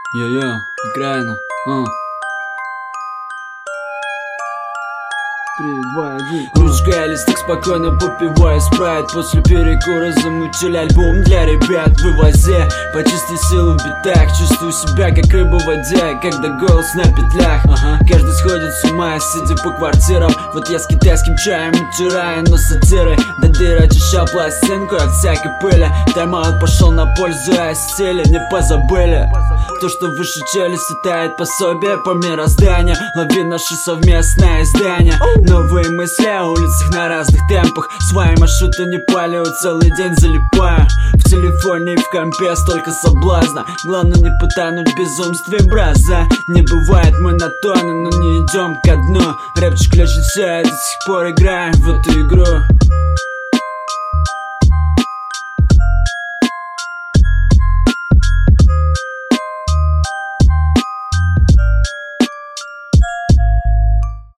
Йо-йо, играю. 3, 2, 1. Ручка листок, спокойно попивая спрайт. После перекура замутили альбом для ребят. Вывозя по чистой силы в битах. Чувствую себя как рыба в воде, когда голос на петлях. Каждый сходит с ума, сидя по квартирам. Вот я с китайским чаем утираю нос сатирой. До дыры очищал пластинку от всякой пыли. Тайм-аут пошел на пользу, а стили не позабыли. То, что выше челюсти, тает пособие по мирозданию. Лови наше совместное издание. Новые мысли о улицах на разных темпах. Свои маршруты не палю, целый день залипаю. В телефоне и в компе столько соблазна. Главное не потонуть в безумстве браза. Не бывает монотонно, но не идем ко дну. Рэпчик лежит все, до сих пор играем в эту игру.